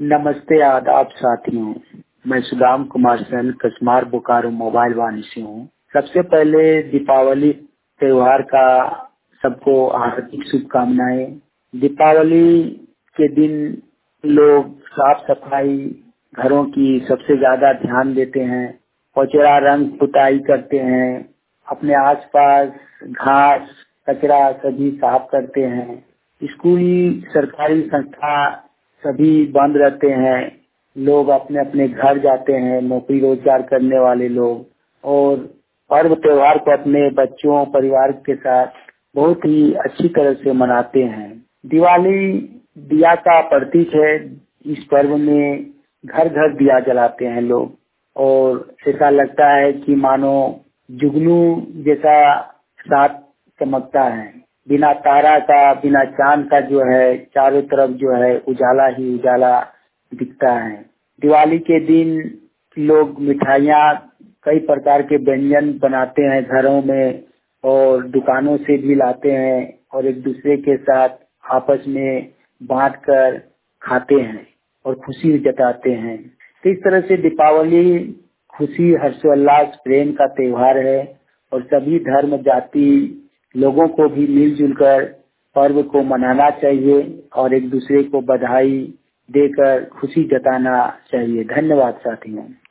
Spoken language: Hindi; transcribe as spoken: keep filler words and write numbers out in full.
नमस्ते, आदाब साथियों। मैं सुदाम कुमार सेन कसमार बोकारो मोबाइल वाणी से हूँ। सबसे पहले दीपावली त्योहार का सबको हार्दिक शुभकामनाएं। दीपावली के दिन लोग साफ सफाई घरों की सबसे ज्यादा ध्यान देते हैं, पचड़ा रंग पुताई करते हैं, अपने आसपास घास कचरा सभी साफ करते हैं। स्कूल सरकारी संस्था सभी बंद रहते हैं, लोग अपने अपने घर जाते हैं, नौकरी रोजगार करने वाले लोग, और पर्व त्योहार को अपने बच्चों परिवार के साथ बहुत ही अच्छी तरह से मनाते हैं। दिवाली दिया का प्रतीक है। इस पर्व में घर घर दिया जलाते हैं लोग, और ऐसा लगता है कि मानो जुगनू जैसा साथ चमकता है। बिना तारा का, बिना चांद का जो है चारों तरफ जो है उजाला ही उजाला दिखता है। दिवाली के दिन लोग मिठाइयाँ कई प्रकार के व्यंजन बनाते हैं घरों में, और दुकानों से भी लाते हैं और एक दूसरे के साथ आपस में बांट कर खाते हैं और खुशी जताते हैं। तो इस तरह से दीपावली खुशी, हर्षोल्लास, प्रेम का त्योहार है, और सभी धर्म जाति लोगों को भी मिलजुल कर पर्व को मनाना चाहिए और एक दूसरे को बधाई देकर खुशी जताना चाहिए। धन्यवाद साथियों।